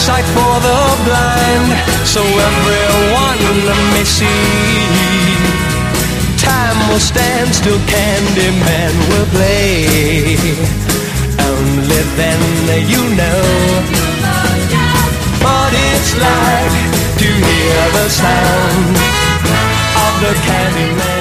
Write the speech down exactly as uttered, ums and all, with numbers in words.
sight for the blind, so everyone may see. Time will stand still, Candyman will play. Only then you know what it's like to hear the sound of the Candyman.